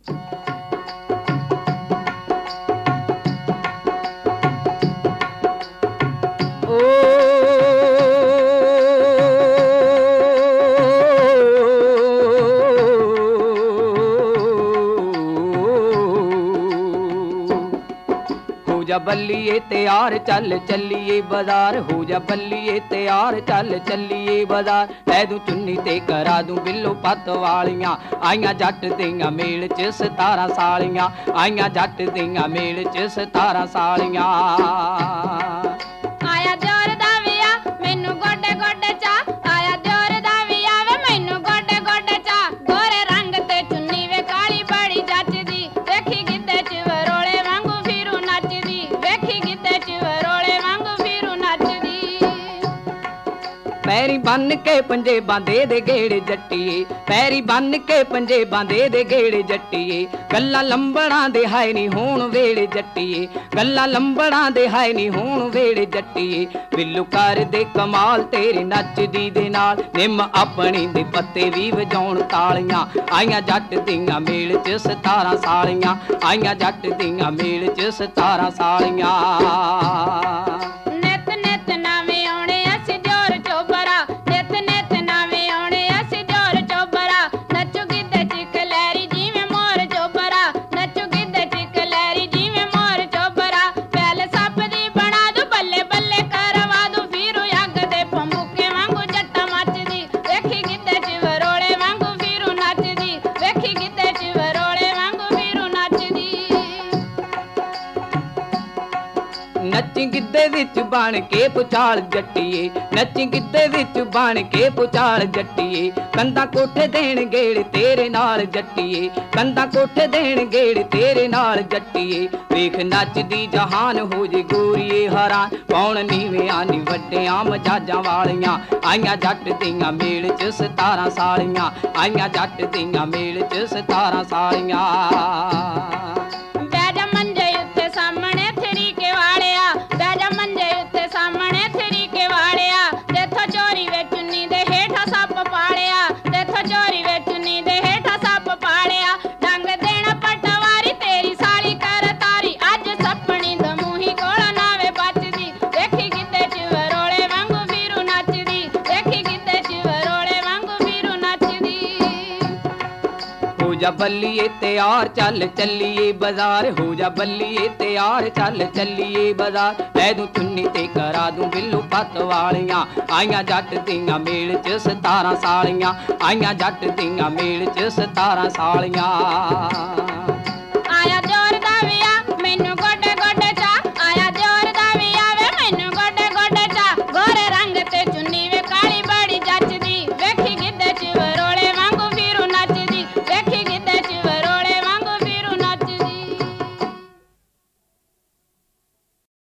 जा बल्लिए तैयार चल चलिए बाजार, हो जा बल्लिए तैयार चल चलिए बाजार। लै दूं चुन्नी ते करा दूं बिल्लो पत्त वालियां, आइयां जट दियां मेल च 17 सालियां, आइयां जट दियां मेल च 17 सालियां। आया दियोर दा विया मैनू गोडे गोडे चा, आया दियोर दा विया वे मैनू गोडे गोडे चा। गोरे रंग ते चुन्नी वे काली बड़ी जचदी, वेखी गिद्दे च वरोले वांगू फिरू नचदी, वेखी गिद्दे च वरोले वांगू फिरू नचदी। पैरी बन के पंजेबां दे गेड़े जट्टिए, पैरी बन के पंजेबां दे गेड़े जट्टिए। गल्लां लंबड़ां दे हाय नी होण वेले जट्टिए, गल्लां लंबड़ां दे हाय नी होण वेले जट्टिए। बिल्लू कर दे कमाल तेरे नचदी दे नाल, निम अपनी दे पत्ते भी वजाउण तालियां। आइयां जट दियां मेल च 17 सालियां, आइयां जट दियां मेल च 17 सालियां। नित नित नवें आउणे असीं दियोर चोबरा, नित नित नवें आउणे असीं दियोर चोबरा। नचू गिद्दे च कलैरी जिवें मोर चोबरा, नचू गिद्दे च कलैरी जिवें मोर चोबरा। पैल सप दी बना दूं बल्ले बल्ले करवा दूं, फिरू अग दे भंबूके वांगू जट्टा मचदी, वेखी गिद्दे च वरोले वांगू फिरू नचदी, वेखी गिद्दे च वरोले वांगू फिरू नचदी। नची गिद्दे विच बन के पुचाल जट्टिए, नची गिद्दे विच बन के पुचाल जट्टिए। कंधा कोठे देण गेड़ तेरे नाल जट्टिए, कंधा कोठे देण गेड़ तेरे नाल जट्टिए। वेख नचदी जहान हो जे गोरीए हैरान, कौन नीवें नी वड्डियां मजाजां वालियां। आइयां जट दियां मेल च 17 सालियां, आइयां जट दियां मेल च 17 सालियां। बैजा मंजे उत्ते सामने थरीके वालिया, बैजा मंजे उत्ते सामने थरीके वालिया। तेथों चोरी वे चुन्नी दे हेठा सप पालिया, तेथों चोरी वे चुन्नी दे हेठा सप पालिया। डंग देना पटवारी तेरी साली कर तारी, अज सपनी दमूही कोल नावे बचदी, वेखी गिद्दे च वरोले वांगू फिरू नचदी, वेखी गिद्दे च वरोले वांगू फिरू नचदी। हो जा बल्लिए तैयार चल चलिए बाजार, हो जा बल्लिए तैयार चल चलिए बाजार। लै दूं चुन्नी ते करा दूं बिल्लो पत्त वालियां, आइयां जट दियां मेल च 17 सालियां, आइयां जट दियां मेल च 17 सालियां।